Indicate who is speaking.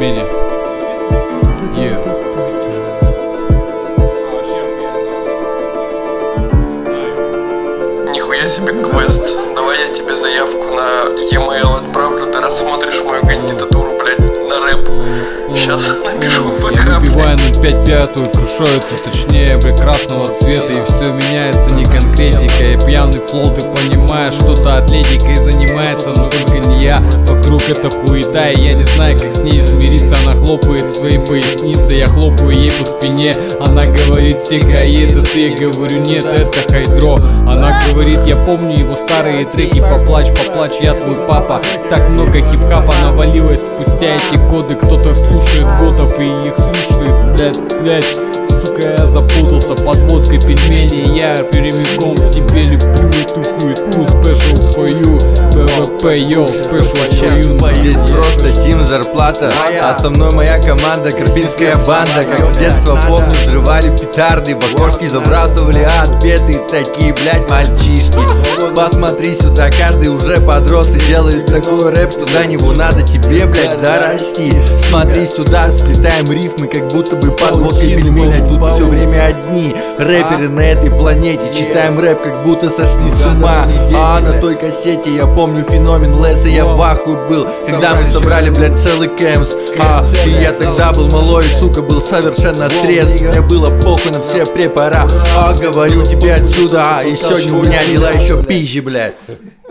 Speaker 1: пельмени.
Speaker 2: Нихуя себе квест. Давай я тебе заявку на e-mail отправлю, ты рассмотришь мою кандидатуру, блядь, на рэп. Сейчас напишу в ВК.
Speaker 1: Я выпиваю 0,5 крушается, точнее прекрасного цвета. И все меняется, не конкретика. И пьяный флоу, ты понимаешь, что-то атлетикой занимается, но только не я. Вокруг это хуета, и я не знаю, как с ней смириться. Она хлопает своей поясницей, я хлопаю ей по спине. Она говорит, сигарет, а ты, говорю, нет, это хайдро. Она говорит, я помню его старые треки, поплачь, поплачь, я твой папа. Так много хип-хапа навалилось спустя эти годы. Кто-то слушает готов и их слушает, блядь. Сука, я запутался под водкой пельмени. Я прямиком к тебе леплю эту хуету. Special for you, ПВП, йоу, special for you.
Speaker 3: Здесь просто тим, зарплата, а со мной моя команда, карпинская банда. Как с детства помню, взрывали петарды, в окошки забрасывали отбеты. Такие, блять, мальчишки. Посмотри сюда, каждый уже подрос и делает такой рэп, что до него надо тебе, блять, дорасти. Смотри сюда, сплетаем рифмы, как будто бы под водкой пельмени. Тут все время одни рэперы на этой планете. Читаем рэп, как будто сошли с ума. А на той кассете я помню феномен Леса, я в ахуе был, когда мы собрали, блядь, целый кэмс. И я тогда был малой, сука, был совершенно трезв. Мне было похуй на все препара. Говорю тебе отсюда, и сегодня у меня дела еще пизже, блядь.